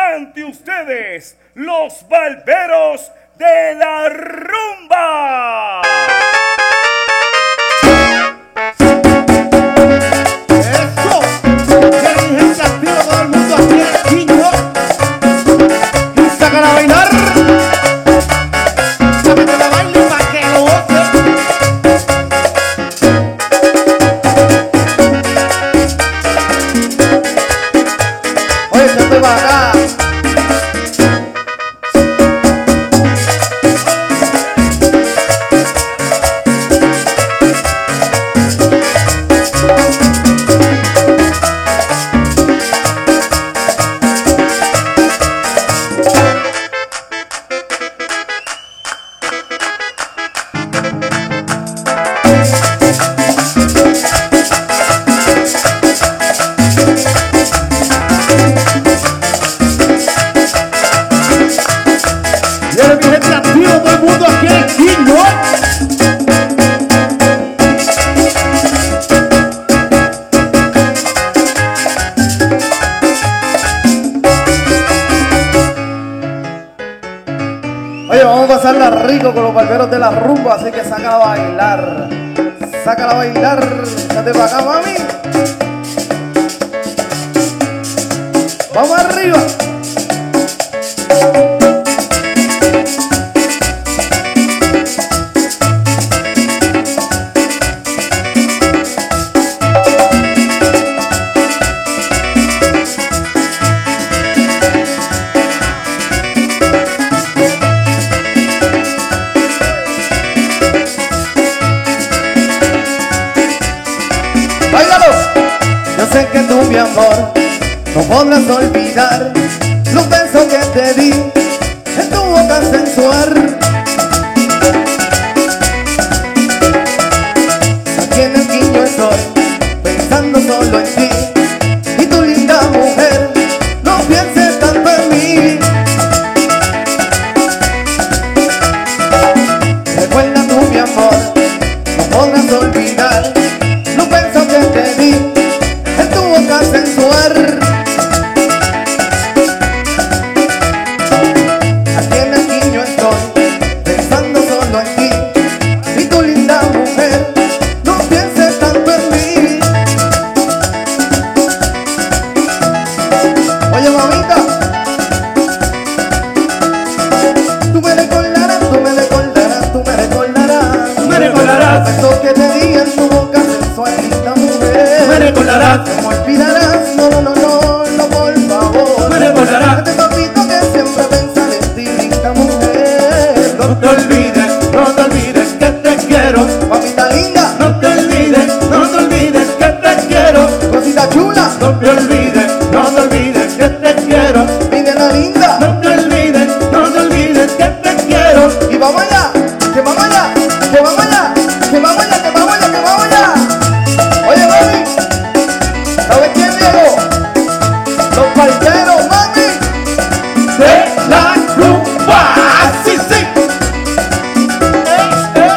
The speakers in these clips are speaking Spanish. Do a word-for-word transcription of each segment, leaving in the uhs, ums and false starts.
ante ustedes, los Barberos de la Rumba. Eso, que dije el castigo todo el mundo aquí en el Quiño. Y sácala a bailar. Sácate la baile pa' que lo goce. Oye, se te va acá. Oye, vamos a pasarla rico con los barberos de la rumba, así que sácala a bailar. Sácala a bailar. Date para acá, mami. Vamos arriba. Yo sé que tú, mi amor, no podrás olvidar los besos que te di en tu boca sensual. Aquí en el Quiño estoy pensando solo en ti y tu linda mujer, no pienses tanto en mí. Recuerda tú, mi amor, no podrás olvidar los besos que te di en tu boca sensual. Aquí en el Quiño estoy pensando solo en ti y tu linda mujer, no pienses tanto en mí. Oye, mamita, tú me recordarás, tú me recordarás, tú me recordarás, tú me recordarás los besos que te di en tu boca sensual, linda mujer. Me recordarás, no me olvidarás, no, no, no, no, no, por favor. me recordarás, Este papito que siempre pensar en ti, linda mujer. no te olvides, no te olvides que te quiero. Mamita linda, No te olvides, no te olvides que te quiero. cosita chula, No te olvides, no te olvides que te quiero. mi nena linda. No te olvides, no te olvides que te quiero. Y vamos allá, que vamos allá, que vamos allá, que vamos allá, que vamos allá, que vamos allá. Oye, mami, ¿sabes quién llegó? Los parteros, mami. De la rumba, sí, sí. Eh, eh.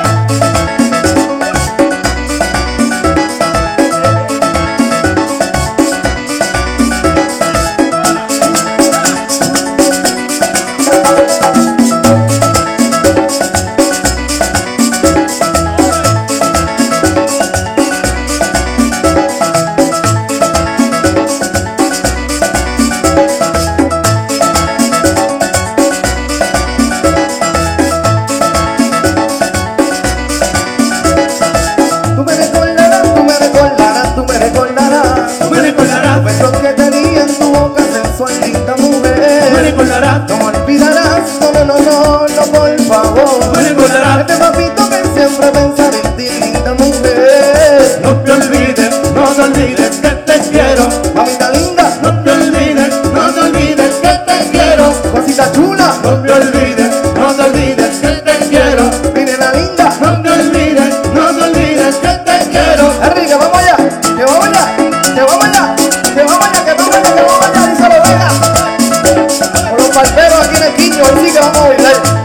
Tú me recordarás, tú me recordarás, tú me recordarás. Tú me recordarás, Los besos que te di en tu boca sensual, linda tú me mujer. recordarás, No me olvidarás, no, no, no, no, no, por favor. tú me recordarás. Este papito que siempre pensar en ti, linda mujer. No te olvides, no te olvides que te quiero. Mamita linda, No te olvides, no te olvides que te quiero. cosita chula, No te olvides, no te olvides que te quiero. mi nena linda. No te olvides, no te olvides que te quiero. Enrique, vamos allá, que vamos allá, que vamos allá, que vamos allá, que vamos allá, que vamos allá, díselo, venga. Con los parteros aquí en el Quiño, así que vamos a bailar.